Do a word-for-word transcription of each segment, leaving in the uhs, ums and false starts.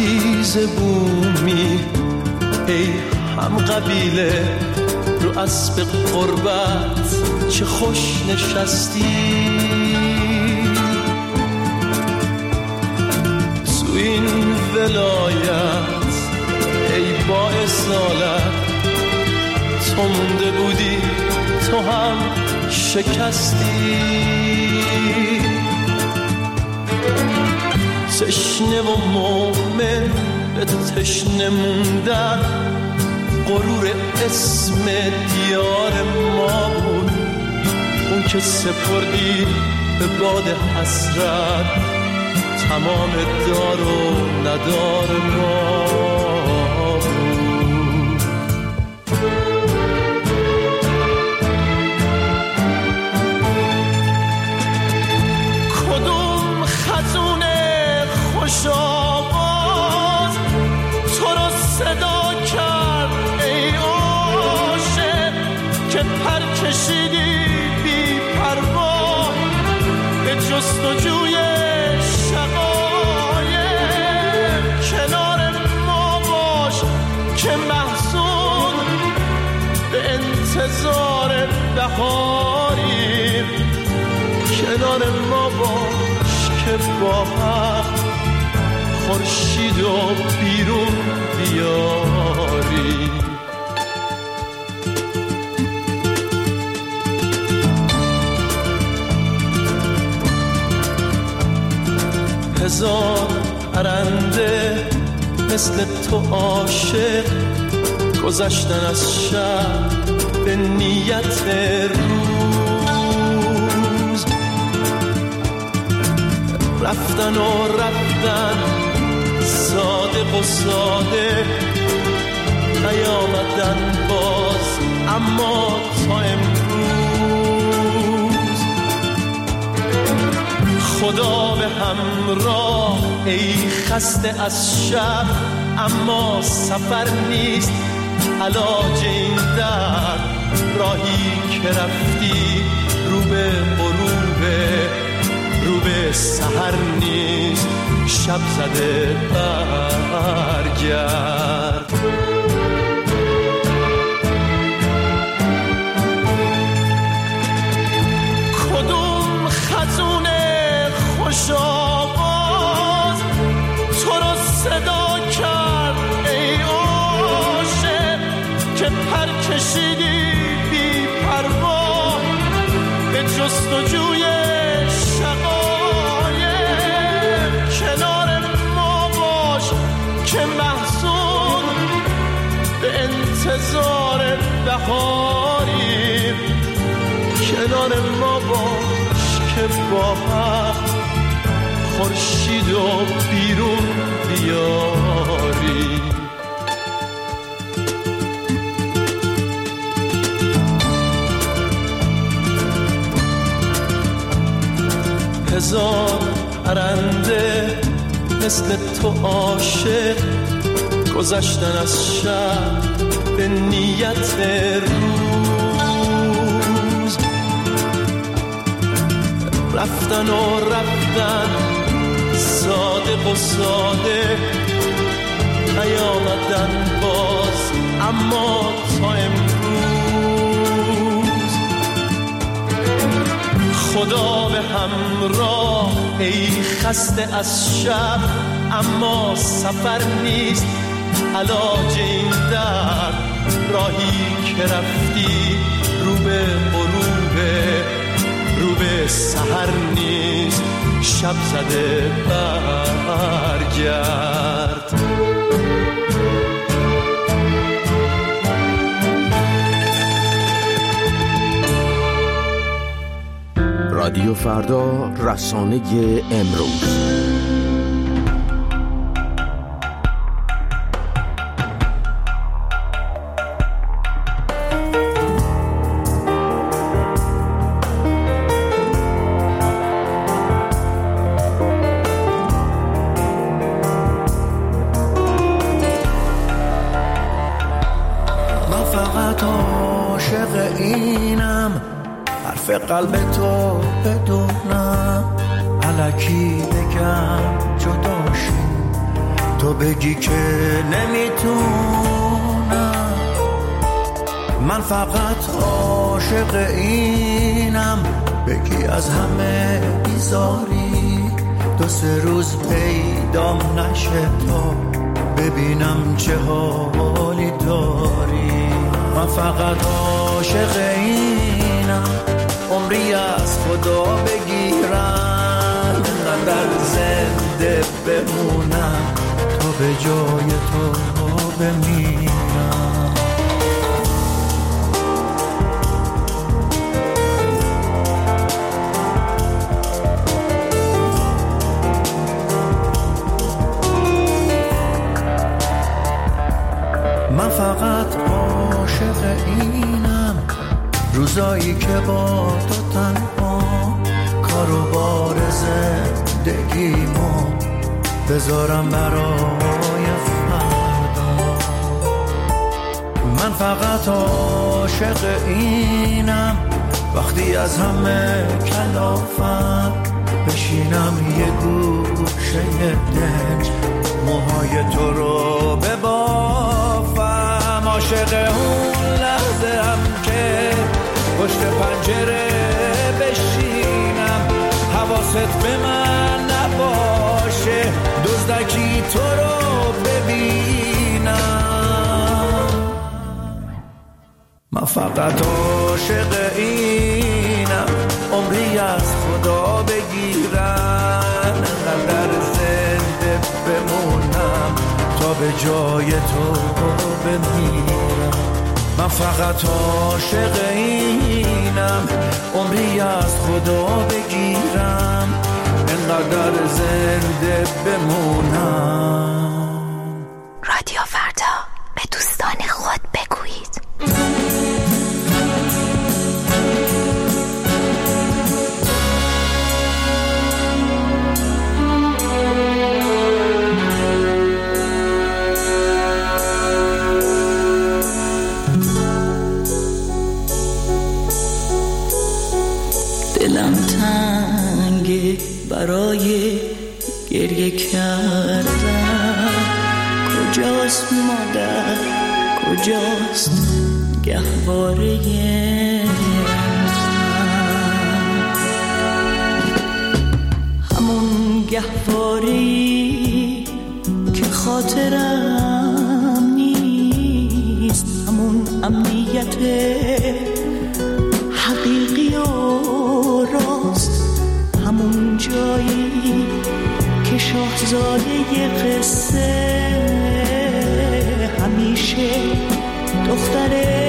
عزیز بومی ای هم قبیله رو اسب قربت چه خوش نشستی تو این ولایت ای با اصالت تو مونده بودی تو هم شکستی تشنه و مومن به تشنه موندن غرور اسم دیار ما بود اون که سپردی به باد حسرت تمام دار و ندار ما بود کدوم خزون خوش آواز تو رو صدا کرد ای عاشق که پر کشیدی بی پروا به جستجوی شقایق کنار ما باش که محزون به انتظار بهاریم کنار ما باش که با هم خورشید و بیرون بیاری هزار پرنده مثل تو عاشق گذشتن از شب به نیت روز رفتن و رفتن صادق و ساده نیامدن باز اما تا امروز خدا به همراه ای خسته از شب اما سفر نیست علاج این درد راهی که رفتی رو به غروبه رو به سحر نیست شب زده برگرد کدوم خزون خوش آواز تو رو صدا کرد ای عاشق که پر کشیدی بی پروا به جستجوی شقایق کنار ما باش که محزون به انتظار بهاریم کنار ما باش که با هم خورشید و بیرون بیاری هزار پرنده مثل تو عاشق گذشتن از شب به نیت روز رفتن و رفتن صادق و ساده نیامدن باز اما تا امروز خدا به همراه ای خسته از شب اما سفر نیست علاج این درد راهی که رفتی رو به غروبه رو به سحر نیست شب زده برگرد رادیو فردا، رسانه امروز. قلب تو بدونم الکی بگم جداشیم تو بگی که نمیتونم، من فقط عاشق اینم. بگی از همه بیزاری، دو سه روز پیدام نشه تا ببینم چه حالی داری. من فقط عاشق اینم، عمری از خدا بگیرم، قدر زنده بمونم تا به جای تو بمیرم. من فقط عاشق اینم، روزایی که با تو تنها کار و بار زندگیمو بذارم برای فردا. من فقط عاشق اینم، وقتی از همه کلافم بشینم یه گوشه دنج، موهای تو رو ببافم. عاشق اون لحظه هم که پشت پنجره بشینم، حواست به من نباشه، دزدکی تو رو ببینم. من فقط عاشق اینم، عمری از خدا بگیرم، قدر زنده بمونم تا به جای تو بمیرم. من فقط عاشق اینم، عمری از خدا بگیرم، انقدر زنده بمونم. رادیو فردا، به دوستان خود بگویید. دلم تنگه برای گریه کردن، کجاست مادر، کجاست گهواره همون گهواره‌ای که خاطرم نیست، همون امنیت حقیقی و راست، همون جایی که شاهزاده قصه همیشه دختر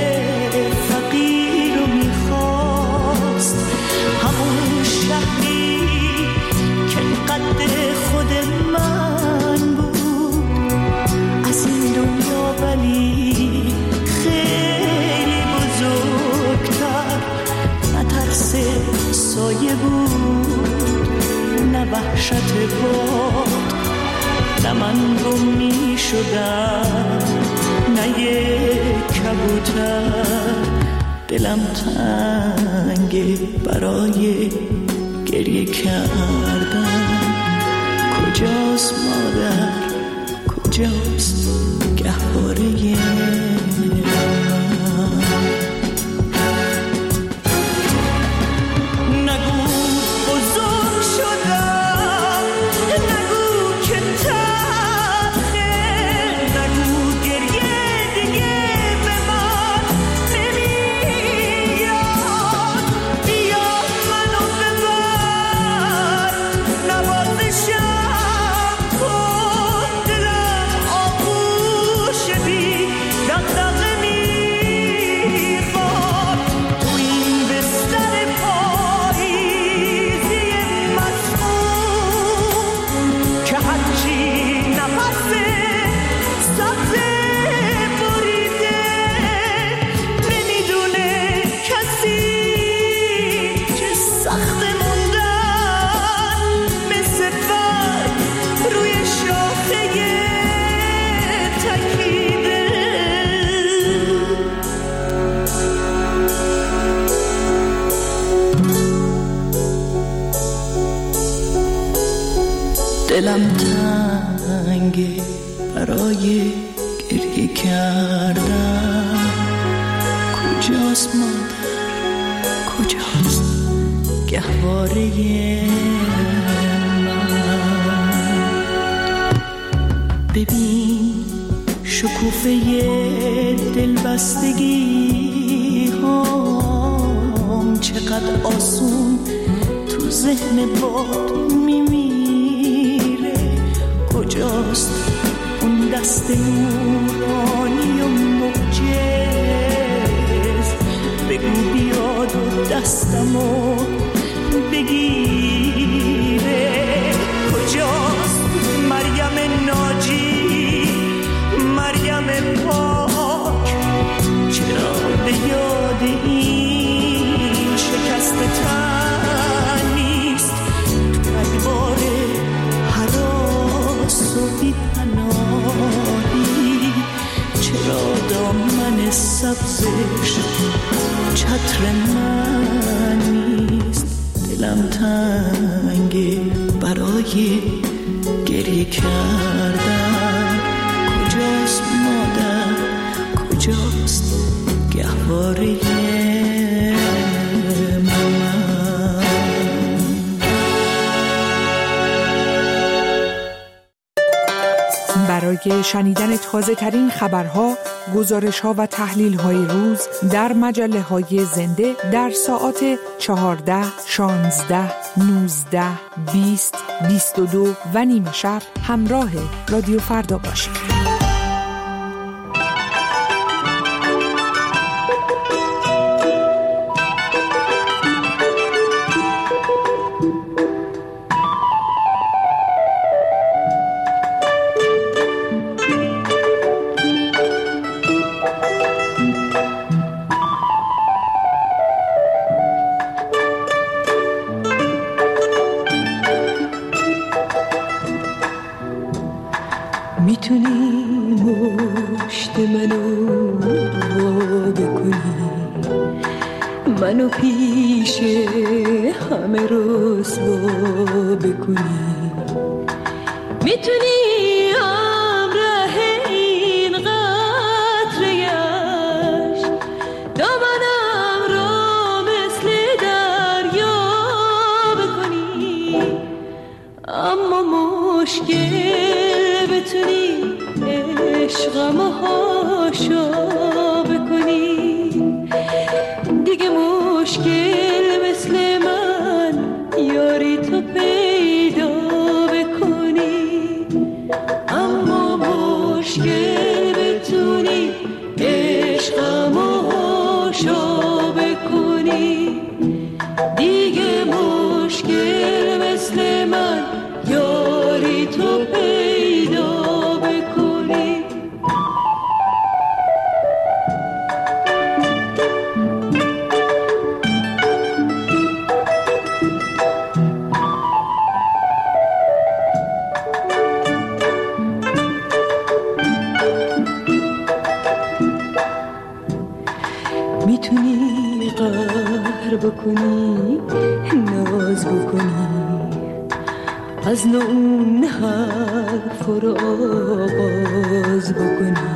فقیر رو میخواست، همون شهری که قد خود من بود از این دنیا، ولی خیلی بزرگتر، نه ترس سایه بود، نه وحشت باد، نه من گم می شدم، نه یک کبوتر. دلم تنگه برای گریه کردن، کجاست مادر، کجاست گهواره دلم تنگه برای گریه کردن. کجاست مادر، کجاست گهواره من؟ ببین شکوفه دلبستگی هم چقدر آسون تو ذهن باد میمیره. کجاست اون دست نورانی و معجز؟ بگو بیاد و دستمو بگیره. کجاست مریم ناجی، مریم پاک؟ چرا به یاد این شکست تن نیست؟ تو ادوار هراس و بی‌پناهی چرا دامن سبزش چتر من نیست؟ دلم تنگه برای گریه کردن. کجاست مادر، کجاست گهواره برای شنیدن تازه ترین خبرها، گزارش ها و تحلیل های روز در مجله های زنده در ساعات چهارده، شانزده، نوزده، بیست، بیست و دو و نیمه شب همراه رادیو فردا باشید. میتونی مشت منو بکنی، منو پیش همه رسوا بکنی. میتونی همراه این قطره عشق دامنم را مثل دریا بکنی. اما مشکل بتونی عشقمو هاشا بکنی. دیگه مشکل مثل من یاری تو پیدا بکنی. اما مشکل بتونی عشقمو هاشا بکنی. دیگه مشکل مثل من یاری تو پیدا بکنی. میتونی قهر بکنی، ناز بکنی، از نون حرف رو آغاز بکنی.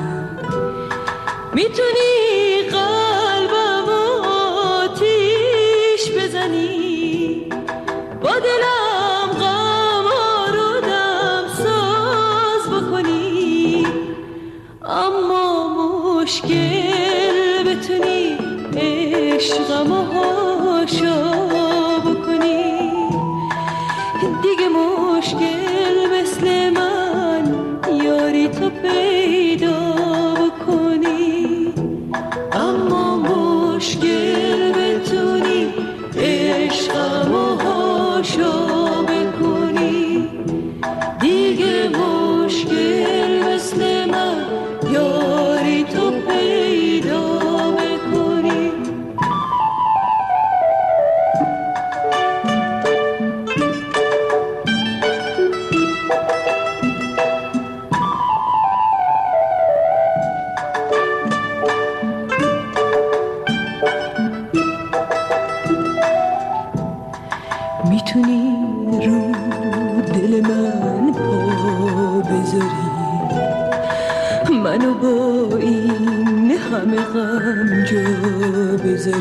میتونی قلبم آتیش بزنی، با دلم غم رو دم ساز بکنی. اما مشکل بتونی عشقم هاشا بکنی. دیگه مشکل مثل من یاری تو پیدا بکنی. اما مشکل بتونی عشقم هاشا بکنی. دیگه مشکل مثل من یاری تو پیدا بکنی. میتونی رو دل من پا بذاری، منو با این همه غم جا بذاری.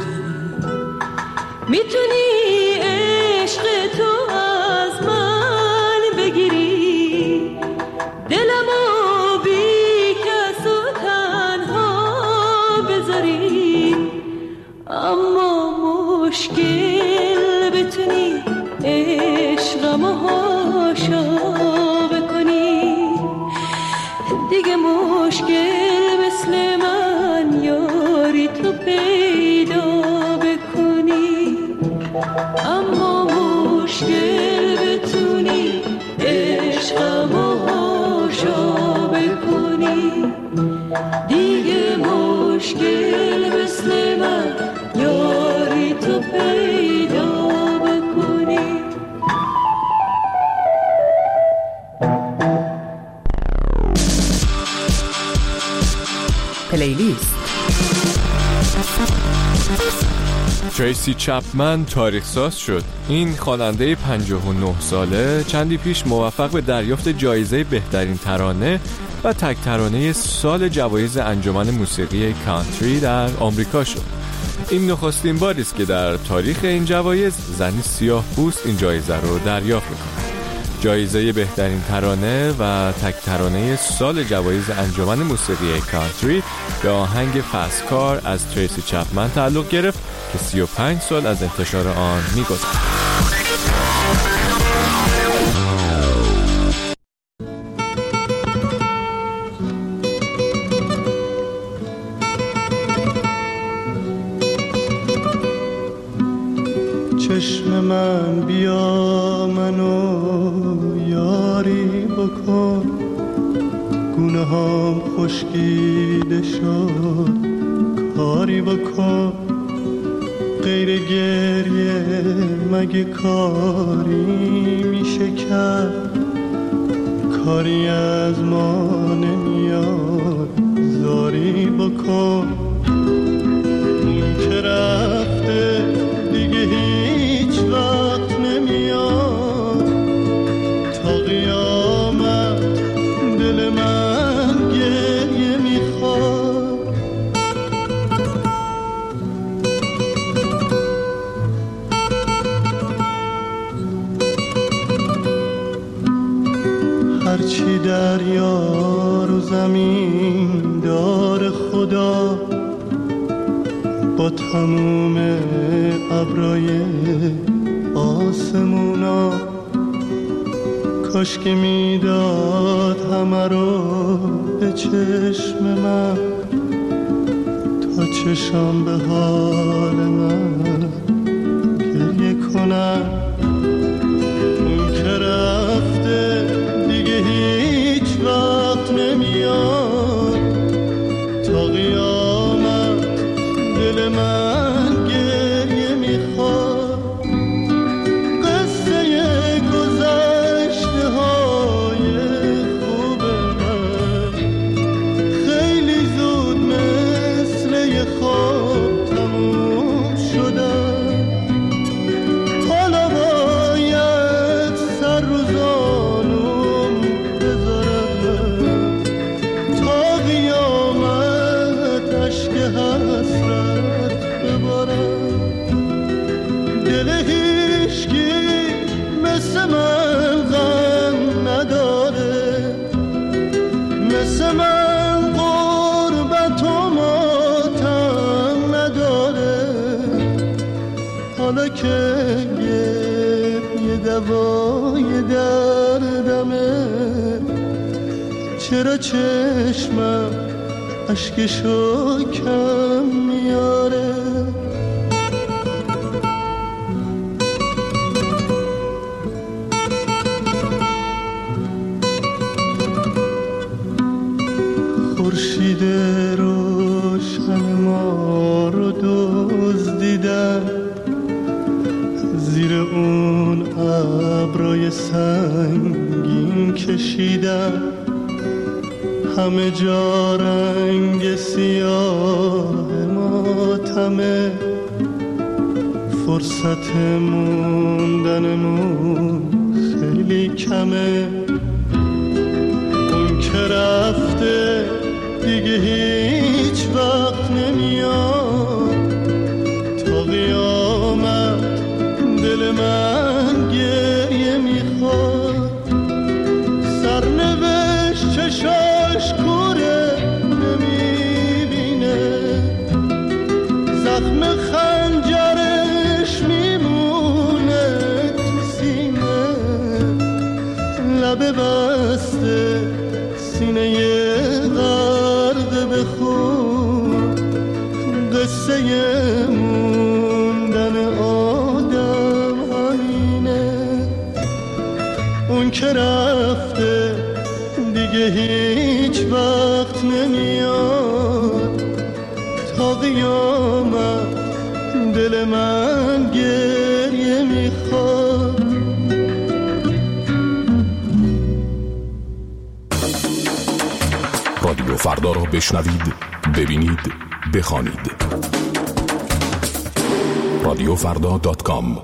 میتونی عشق تو از من بگیری، دلمو بی کس و تنها بذاری، اما مشکل بتونی عشقمو هاشا بکنی. دیگه مشکل مثل من یاری تو پیدا بکنی، اما مشکل بتونی عشقمو هاشا بکنی. دیگه مشکل مثل من یاری تو پیدا بکنی. پلیلیست. تریسی چپمن تاریخ ساز شد. این خواننده پنجاه و نه ساله چندی پیش موفق به دریافت جایزه بهترین ترانه و تک ترانه سال جوایز انجمن موسیقی کانتری در آمریکا شد. این نخستین باری است که در تاریخ این جوایز زنی سیاه پوست این جایزه رو دریافت می‌کند. جایزه بهترین ترانه و تک ترانه سال جوایز انجمن موسیقی کانتری به آهنگ فست کار از تریسی چپمن تعلق گرفت که سی و پنج سال از انتشار آن می‌گذرد. چشم من بیا منو یاری بکن، گونه هم خشکیده شد کاری بکن. غیر گریه مگه کاری میشه کرد، کاری از ما نمیاد زاری بکن. اون که رفته دیگه هیچ وقت نمیاد، تا قیامت دل من گریه میخواد. هرچی دریا رو زمین دار خدا، با تموم ابرای آسمونا، کاش که میداد همه رو به چشم من، تا چشم به حال من گریه کنم. اون که رفته دیگه هیچ وقت نمیاد، تا قیامت دل من گریه میخواد. قصه گذشته های خوب من خیلی زود مثل یه خواب تموم شدن. حالا باید سر رو زانوم بذارم، تا قیامت اشک حسرت ببارم. دل هیچکی مثل من غم نداره، مثل من غربت و ماتم نداره. حالا که یه دوای دردمه، چرا چشمم اشکشو کم میاره؟ خورشید روشن ما رو دزدیدن، زیر اون ابرای سنگین کشیدن. همه جا رنگ سیاه ماتمه، فرصت موندنمون خیلی کمه. اون که رفته دیگه هیچ وقت نمیاد تا قیامت دل من گریه میخواد سرنوشت چشاش کوره نمیبینه زخم خنجرش میمونه تو سینه لبه بسته سینه غرق به خون قصه موندن آدم همینه اون که رفته دیگه هیچ وقت نمیاد تا قیامت دل من گریه میخواد رادیو فردا را بشنوید، ببینید، بخوانید. رادیو فردا دات کام.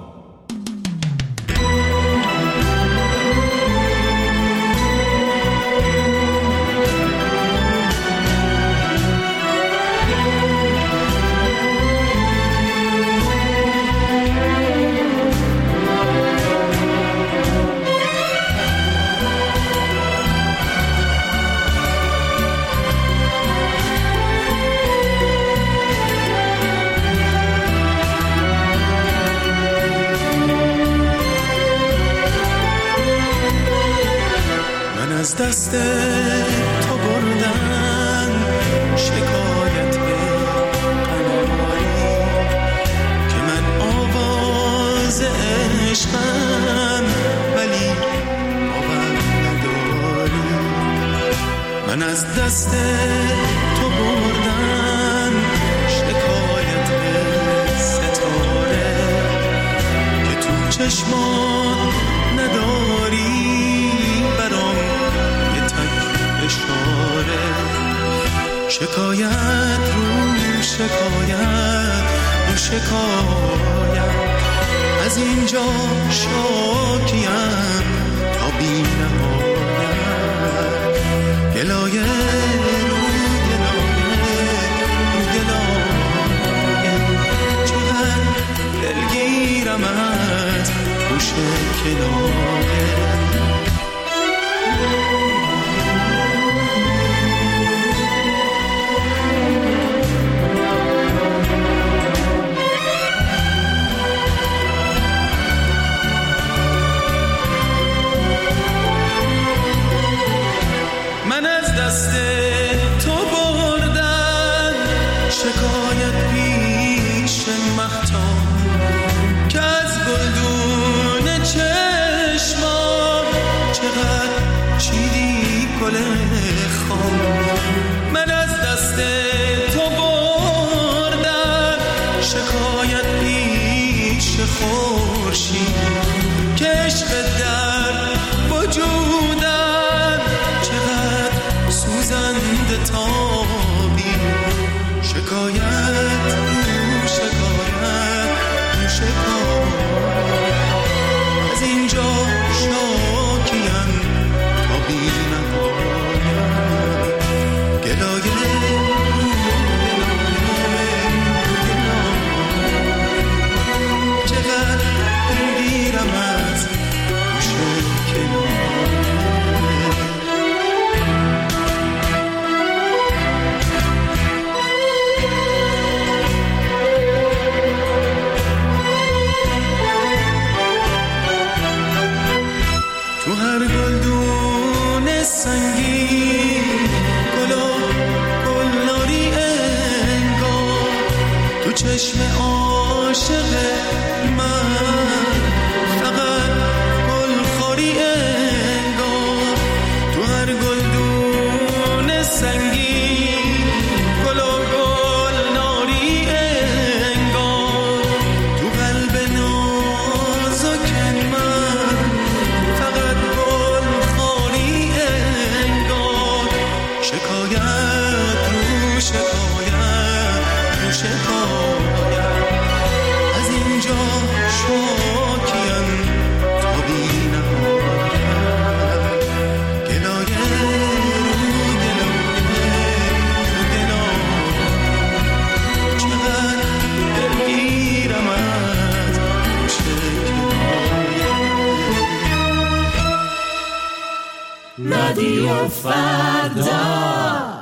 از دست تو بردن شکایت قناری که من آواز عشقم ولی باور نداری من از دست تو بردن شکایت ستاره که تو چشمان نداری شکایت رو شکایت رو شکایت از اینجا شاکیم تا بی نهایت گلایه رو گلایه رو گلایه چقدر دلگیرم از گوش کنایه شکایت پیش مختار که از گلدون چشمام چقدر چیدی گل خام من از دست تو بردم شکایت پیش خورشید که عشق در وجودم چقدر سوزنده تابی شکایت رو شکایت رو شکایت از اینجا شاکیم تا بی نهایت گلایه رو گلایه چقدر دلگیرم از گوش کنایه تو هر گلدون سنگین گلا گلناری انگار تو چشم عاشق من فقط گلخوری انگار تو هر گلدون سنگین گلا گلناری انگار تو قلب نازک من فقط گل خاری انگار شکایت رو شکایت رو شکایت از اینجا رادیو فردا.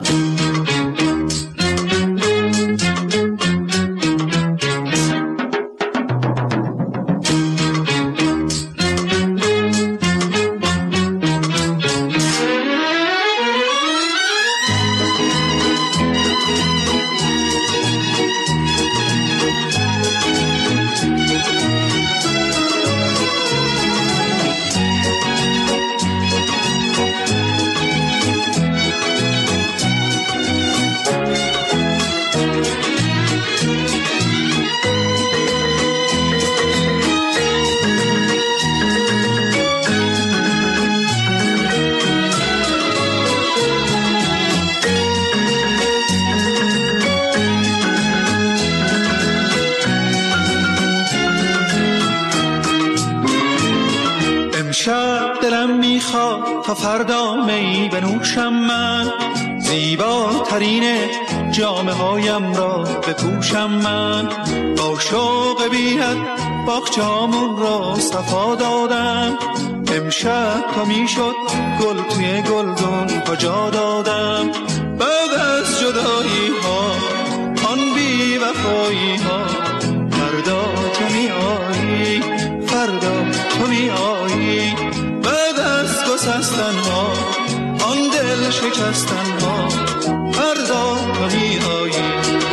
تا فردا می بنوشم من، زیباترین جامه هایم را بپوشم من. با شوق بی‌حد باغچه‌هامون را صفا دادم، امشب تا میشد گل توی گلدون کجا دادم. بعد از جدایی ها آن بی وفایی ها، فردا تو می آیی، فردا تو می آیی. بعد از گسستن ها آن دل شکستن ها، فردا تو می آیی.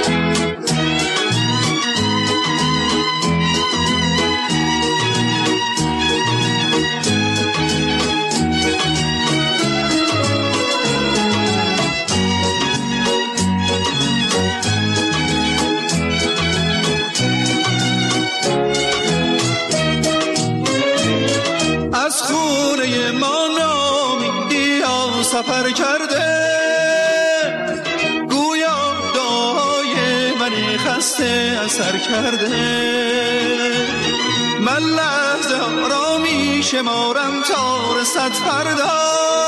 سفر کرده گویا دعای من خسته اثر کرده. من لحظه ها را می شمارم تا رسد فردا،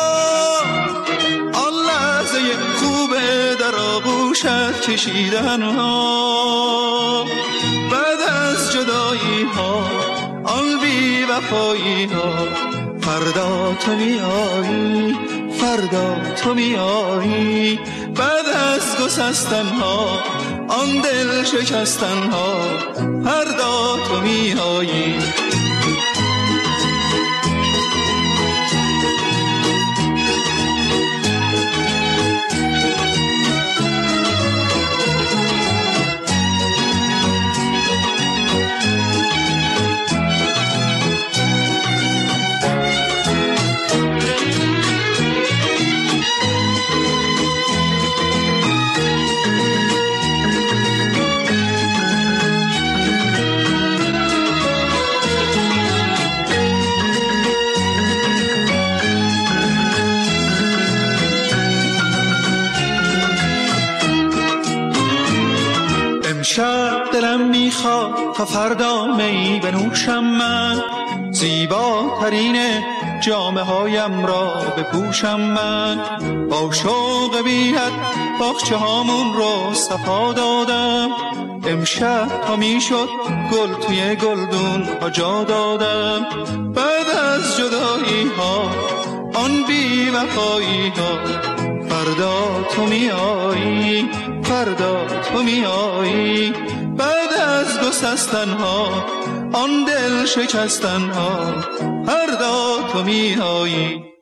آن لحظه خوبه در آغوشت کشیدن ها. بعد از جدایی ها آن بی وفایی ها، فردا تو می آیی، فردا تو می آیی. بعد از گسستن ها آن دل شکستن ها، فردا تو می آیی. امشب دلم میخواد تا فردا می بنوشم من، زیباترین جامه هایم را بپوشم من. با شوق بی‌حد باغچه هامون را صفا دادم، امشب تا میشد گل توی گلدون جا دادم. بعد از جدایی ها آن بی وفایی ها، فردا تو می آیی، فردا تو می آیی. بعد از گسستن ها آن دل شکستن ها، فردا تو می آیی.